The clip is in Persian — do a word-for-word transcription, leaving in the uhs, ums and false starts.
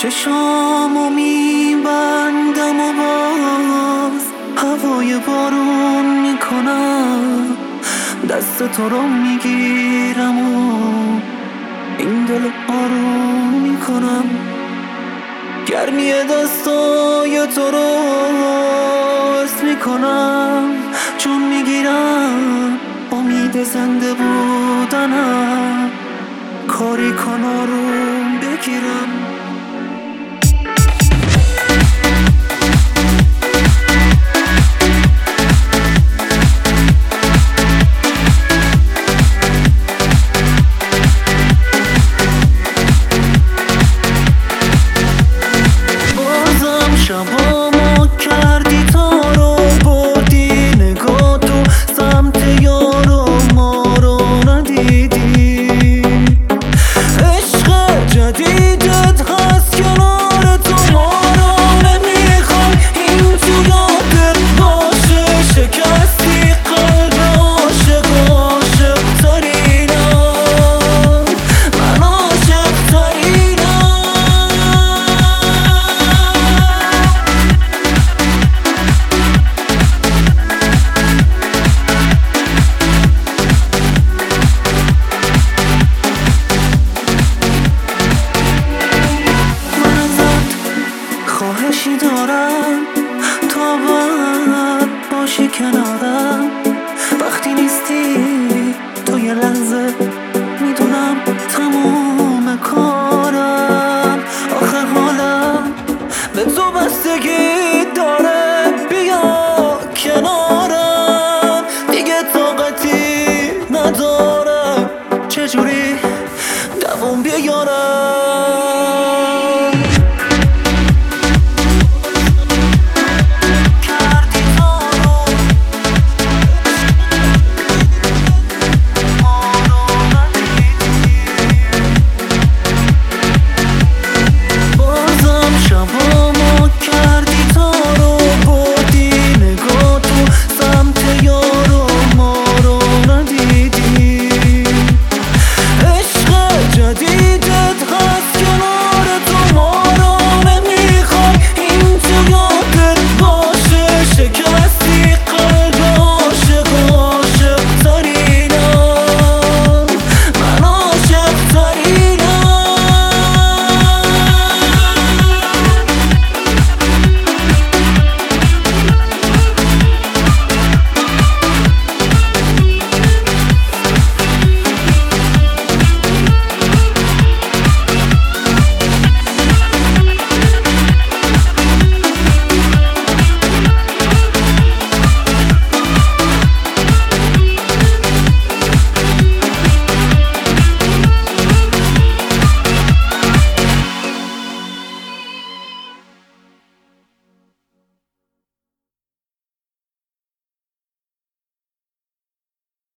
چشامو میبندم و باز هوای بارون میکنم، دست تو رو میگیرم و این دل آروم میکنم. گرمی دستای تو رو حس میکنم، چون میگیرم امید زنده بودنم. کاری کن آروم بگیرم. شبامو کردی تارو، بردی نگاه تو سمت یارو، ما رو ندیدی. عشق جدیدت هست کنار تو، ما رو نمیخوای این تو یادت باشه. شکستی قلب عاشق، عاشق ترینم، من عاشق ترینم. خواهشی دارم تا باید باشی کنارم، وقتی نیستی تو یه لحظه میدونم تموم کارم. آخه حالم به تو بستگی داره، بیا کنارم. دیگه طاقتی ندارم، چجوری دوام بیارم.